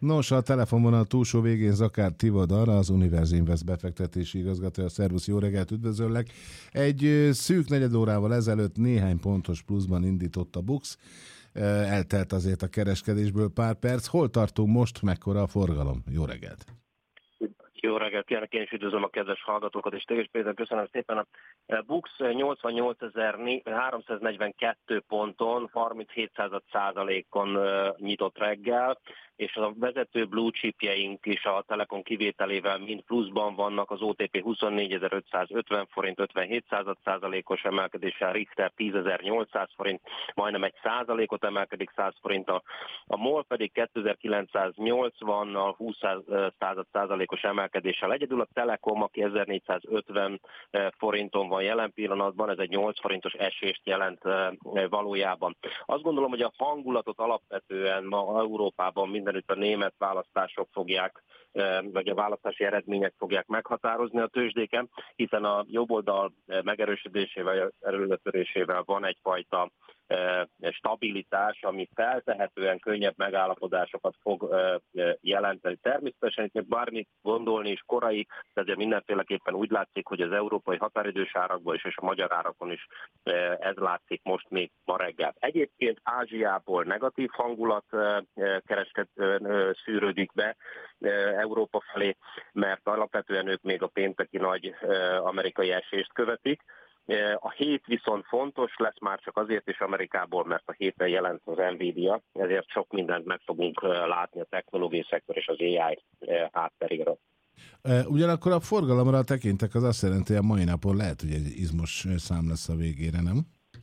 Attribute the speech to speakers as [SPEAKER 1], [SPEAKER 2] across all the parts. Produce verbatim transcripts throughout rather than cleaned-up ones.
[SPEAKER 1] Nos, a telefonvonal túlsó végén Zakár Tivadar, az Univerz Invest befektetési igazgatója. Szervusz, jó reggelt, üdvözöllek! Egy ö, szűk negyed órával ezelőtt néhány pontos pluszban indított a BUX. Eltelt azért a kereskedésből pár perc. Hol tartunk most, mekkora a forgalom? Jó reggelt!
[SPEAKER 2] Jó reggelt kívánok, én is üdvözlöm a kedves hallgatókat, és téged Péter, köszönöm szépen. A BUX nyolcvannyolcezer-háromszáznegyvenkettő ponton, harminchét százalékon nyitott reggel, és a vezető blue chipjeink is a Telekom kivételével mind pluszban vannak, az o té pé huszonnégyezer-ötszázötven forint, ötvenhét százalékos emelkedéssel, Richter tízezer-nyolcszáz forint, majdnem egy százalékot emelkedik, száz forint, a, a MOL pedig kétezer-kilencszáznyolcvannal húsz százalékos emelkedéssel. Egyedül a Telekom, aki ezernégyszázötven forinton van jelen pillanatban, ez egy nyolc forintos esést jelent valójában. Azt gondolom, hogy a hangulatot alapvetően ma Európában mindenütt a német választások fogják, vagy a választási eredmények fogják meghatározni a tőzsdéken, hiszen a jobboldal megerősödésével, erőletörésével van egyfajta stabilitás, ami feltehetően könnyebb megállapodásokat fog jelenteni. Természetesen itt bármit gondolni is korai, de azért mindenféleképpen úgy látszik, hogy az európai határidős árakban is, és a magyar árakon is ez látszik most még ma reggel. Egyébként Ázsiából negatív hangulat keresked, szűrődik be Európa felé, mert alapvetően ők még a pénteki nagy amerikai esést követik. A hét viszont fontos lesz már csak azért is Amerikából, mert a héten jelent az Nvidia, ezért sok mindent meg fogunk látni a technológiai szektor és az á i hátteréről.
[SPEAKER 1] Ugyanakkor a forgalomra tekintek, az azt jelenti, hogy a mai napon lehet, hogy egy izmos szám lesz a végére, nem?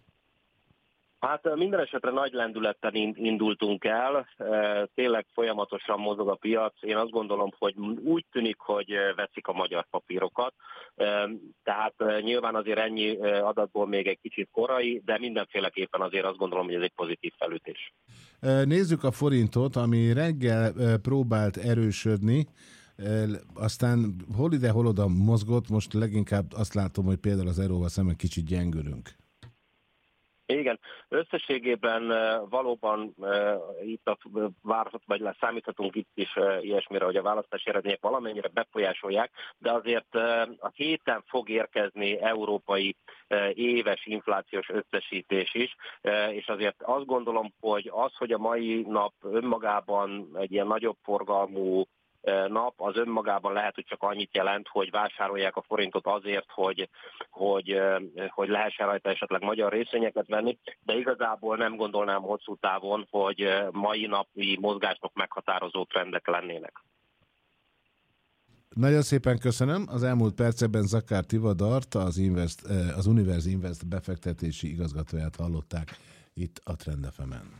[SPEAKER 2] Hát minden esetre nagy lendülettel indultunk el, tényleg folyamatosan mozog a piac. Én azt gondolom, hogy úgy tűnik, hogy veszik a magyar papírokat, tehát nyilván azért ennyi adatból még egy kicsit korai, de mindenféleképpen azért azt gondolom, hogy ez egy pozitív felütés.
[SPEAKER 1] Nézzük a forintot, ami reggel próbált erősödni, aztán hol ide, hol oda mozgott, most leginkább azt látom, hogy például az euróval szemben kicsit gyengülünk.
[SPEAKER 2] Igen, összességében valóban itt a várhat, vagy számíthatunk itt is ilyesmire, hogy a választási eredmények valamennyire befolyásolják, de azért a héten fog érkezni európai éves inflációs összesítés is, és azért azt gondolom, hogy az, hogy a mai nap önmagában egy ilyen nagyobb forgalmú nap, az önmagában lehet, hogy csak annyit jelent, hogy vásárolják a forintot azért, hogy, hogy, hogy lehessen rajta esetleg magyar részvényeket venni, de igazából nem gondolnám hosszú távon, hogy mai napi mozgások meghatározó trendek lennének.
[SPEAKER 1] Nagyon szépen köszönöm. Az elmúlt percekben Zakár Tivadart, az, Invest, az Univerz Invest befektetési igazgatóját hallották itt a Trend ef emen.